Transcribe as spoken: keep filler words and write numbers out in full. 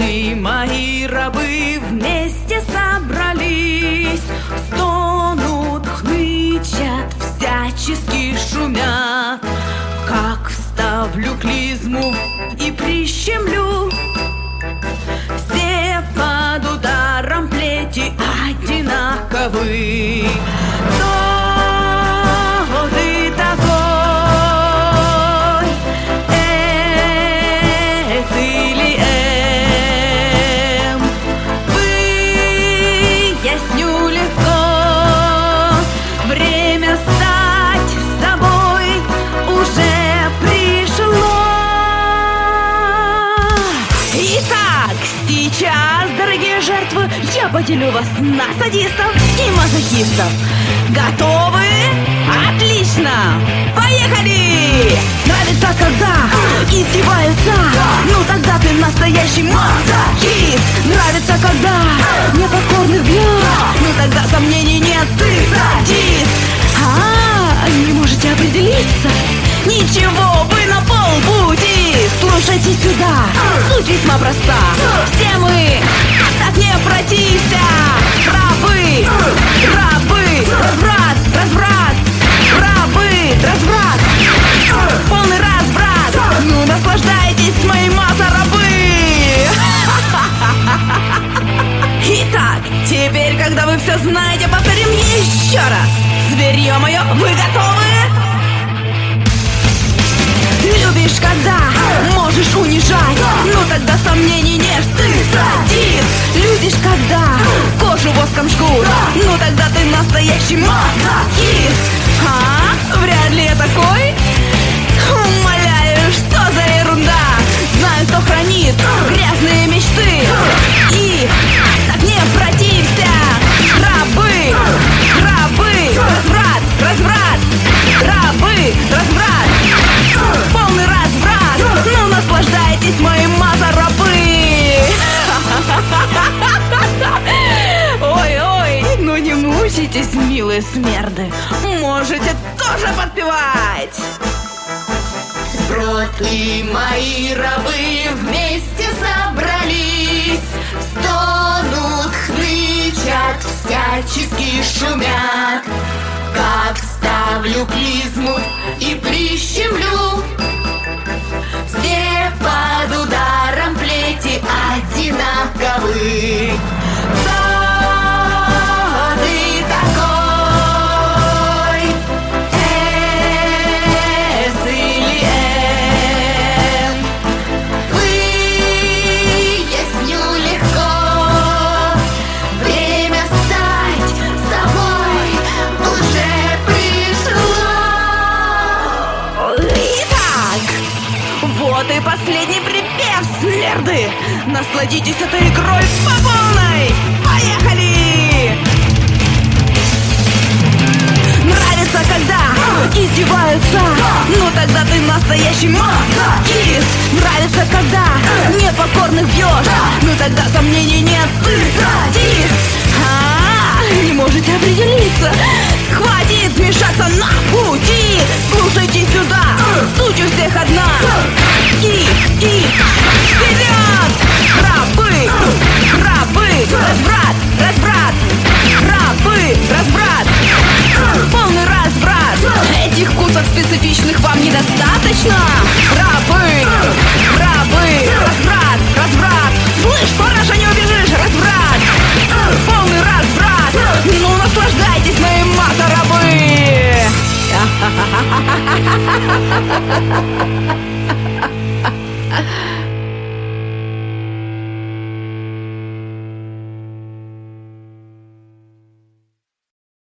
ты, мои рабы вместе собрались, стонут, хнычат, всячески шумят. Как вставлю клизму и прищемлю, все под ударом плети одинаковы. Кто ты такой? С или М? Выясню легко. Время стать собой уже пришло. Итак, сейчас, дорогие жертвы, я поделю вас на садистов и мазохистов. Готовы? Отлично! Поехали! Нравится, когда издеваются? Ну тогда ты настоящий мазохист. Нравится, когда непокорных бьют? Ну тогда сомнений нет, ты садист. А, не можете определиться? Ничего, вы на полпути. Слушайте сюда, суть весьма проста. Все мы, так не обратимся. Рабы, рабы, разврат, разврат. Рабы, разврат, полный разврат. Ну наслаждайтесь, мои масса-рабы. Итак, теперь, когда вы все знаете, повторим еще раз. Зверье мое, вы готовы? Любишь, когда можешь унижать? Ну тогда сомнений нет, ты садист. Любишь, когда кожу воском жгут? Ну тогда ты настоящий мазохист. А? Вряд ли я такой? Умоляю, что за ерунда? Знаю, кто хранит грязные мечты. И так не обратимся. Рабы, рабы, разврат, разврат. Рабы, разврат, полный разврат. Ну наслаждайтесь, мои маза-рабы. Ой-ой, ну не мучайтесь, милые смерды. Можете тоже подпевать. Сброд и мои рабы вместе собрались, стонут, хнычат, всячески шумят. Как вставлю клизму и прищемлю, все под ударом плети одинаковы. Кто ты такой? С или М? Выясню легко. Время стать собой уже пришло. Итак, вот и последний припев, смерды. Насладитесь этой игрой по полной. Поехали! Нравится, когда издеваются? Ну тогда ты настоящий мазохист. Нравится, когда непокорных бьешь? Ну тогда сомнений нет, ты садист. А, не можете определиться? Хватит мешаться на пути. Слушайте сюда, суть у всех одна. И, и, вперед! Рабы, рабы, разврат, разврат. Рабы, разврат, полный разврат. Этих вкусов специфичных вам недостаточно? Рабы, рабы, разврат, разврат. Слышь, параша, не убежишь, разврат, полный разврат. Ну наслаждайтесь, мои маза-рабы.